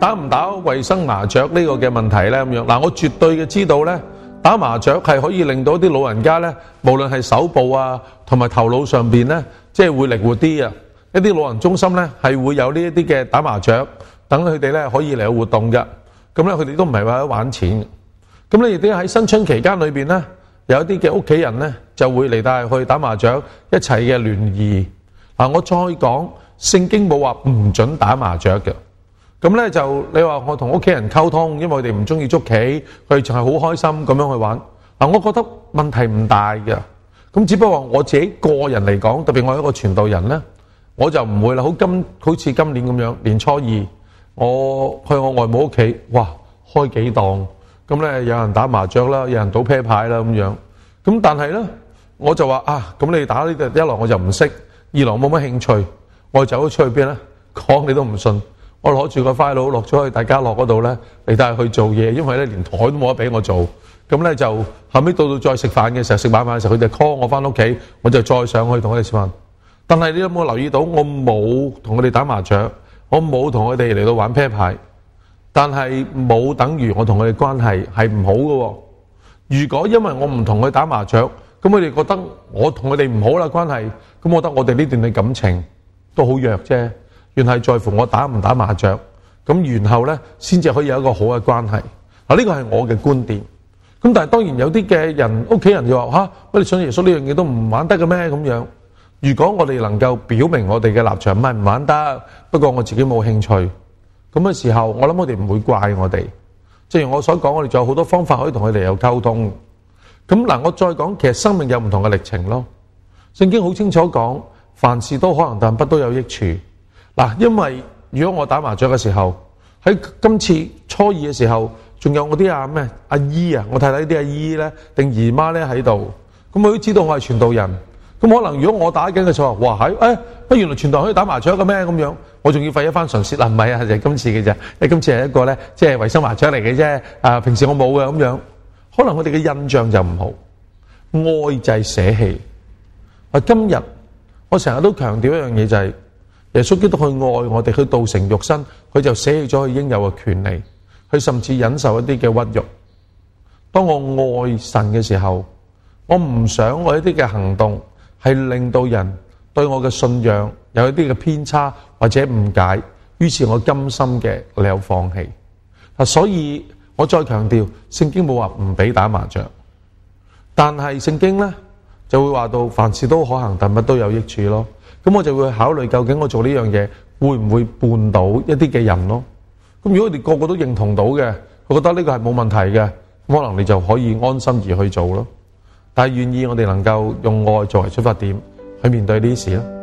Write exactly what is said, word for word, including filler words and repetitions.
打唔打衛生麻雀呢個嘅問題咧？咁樣嗱，我絕對嘅知道咧，打麻雀係可以令到啲老人家咧，無論係手部啊，同埋頭腦上邊咧，即係會靈活啲啊！一啲老人中心咧係會有呢一啲嘅打麻雀，等佢哋咧可以嚟活動嘅。咁咧佢哋都唔係為咗玩錢。咁咧亦都喺新春期間裏邊咧，有一啲嘅屋企人咧就會嚟帶去打麻雀，一齊嘅聯誼。嗱，我再講，聖經冇話唔準打麻雀嘅。咁咧就你話我同屋企人溝通，因為佢哋唔中意捉棋，佢哋仲係好開心咁樣去玩。嗱，我覺得問題唔大嘅。咁只不過我自己個人嚟講，特別我係一個傳道人咧，我就唔會啦。好今好似今年咁樣，年初二我去我外母屋企，哇，開幾檔，咁咧有人打麻雀啦，有人賭啤牌啦咁樣。咁但係咧，我就話啊，咁你打呢啲，一來我就唔識，二來冇乜興趣，我走咗出去邊咧，講你都唔信。我攞住個 file 落咗去大家樂嗰度咧，嚟帶去做嘢，因為咧連台都冇得俾我做。咁咧就後尾到到再食飯嘅時候，食晚飯嘅時候，佢哋 call 我翻屋企，我就再上去同佢哋食飯。但係你有冇留意到，我冇同佢哋打麻雀，我冇同佢哋嚟到玩啤牌，但係冇等於我同佢哋關係係唔好嘅。如果因為我唔同佢打麻雀，咁佢哋覺得我同佢哋唔好啦關係，咁我覺得我哋呢段嘅感情都好弱啫。原係在乎我打唔打麻雀，咁然後咧先至可以有一個好嘅關係。嗱，呢個係我嘅觀點。咁但係當然有啲嘅人屋企人就話吓，我哋信耶穌呢樣嘢都唔玩得嘅咩咁樣。如果我哋能夠表明我哋嘅立場，唔係唔玩得，不過我自己冇興趣，咁嘅時候，我諗我哋唔會怪我哋。正如我所講，我哋仲有好多方法可以同佢哋有溝通。咁嗱，我再講，其實生命有唔同嘅歷程咯。聖經好清楚講，凡事都可能，但不都有益處。嗱，因為如果我打麻雀嘅時候，喺今次初二嘅時候，仲有我啲阿咩阿姨啊，我睇睇啲阿姨咧定姨媽咧喺度，咁佢都知道我係傳道人，咁可能如果我打緊嘅時候，哇喺誒，乜原來傳道人可以打麻雀嘅咩咁樣，我仲要費一番唇舌啊，唔係啊，就係今次嘅啫，因為今次係一個咧即係衛生麻雀嚟嘅啫，啊平時我冇嘅咁樣，可能我哋嘅印象就唔好，愛就係捨棄。啊，今日我成日都強調一樣嘢就係。耶穌基督去愛我哋，去道成肉身，佢就捨棄咗佢應有嘅權利，佢甚至忍受一啲嘅屈辱。當我愛神嘅時候，我唔想我一啲嘅行動係令到人對我嘅信仰有一啲嘅偏差或者誤解，於是我甘心嘅你有放棄。啊，所以我再強調，聖經冇話唔俾打麻雀，但係聖經咧就會話到凡事都可行，但乜都有益處咯。咁我就會考慮究竟我做呢樣嘢會唔會絆倒一啲嘅人咯？咁如果你個個都認同到嘅，佢覺得呢個係冇問題嘅，咁可能你就可以安心而去做咯。但係願意我哋能夠用愛作為出發點去面對呢啲事咯。